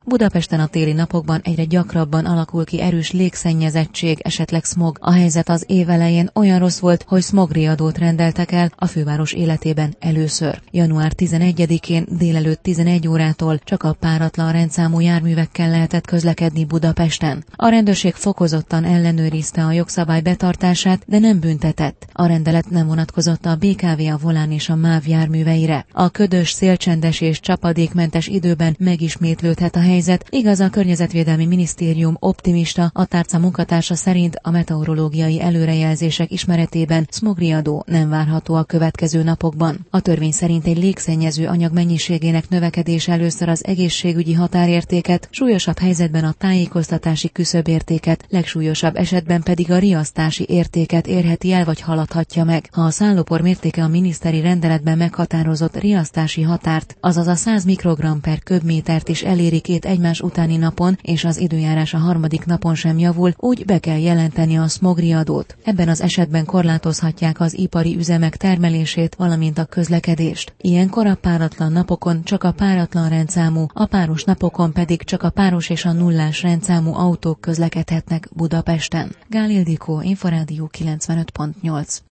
Budapesten a téli napokban egyre gyakrabban alakul ki erős légszennyezettség, esetleg smog. A helyzet az év elején olyan rossz volt, hogy smogriadót rendeltek el a főváros életében először. Január 11-én délelőtt 11 órától csak a páratlan rendszámú járművekkel lehetett közlekedni Budapesten. A rendőrség fokozottan ellenőrizte a jogszabály betartását, de nem büntetett. A rendelet nem vonatkozott a BKV, a Volán és a MÁV járműveire. A ködös, szélcsendes és csapadékmentes időben megismétlődhet a helyzet. Igaz, a Környezetvédelmi Minisztérium optimista, a tárca munkatársa szerint a meteorológiai előrejelzések ismeretében smogriadó nem várható a következő napokban. A törvény szerint egy légszennyező anyag mennyiségének növekedése először az egészségügyi határértéket, súlyosabb helyzetben a tájékoztatási küszöbértéket, legsúlyosabb esetben pedig a riasztási értéket érheti el vagy haladhatja meg. Ha a szállópor mértéke a miniszteri rendeletben meghatározott riasztási határt, azaz a 100 mikrogramm per köbmétert is eléri két egymás utáni napon, és az időjárás a harmadik napon sem javul, úgy be kell jelenteni a smogriadót. Ebben az esetben korlátozhatják az ipari üzemek termelését, valamint a közlekedést. Ilyenkor a páratlan napokon csak a páratlan rendszámú, a páros napokon pedig csak a páros és a nullás rendszámú autók közlekedhetnek Budapesten. Gál Ildikó, Inforádió 95.8.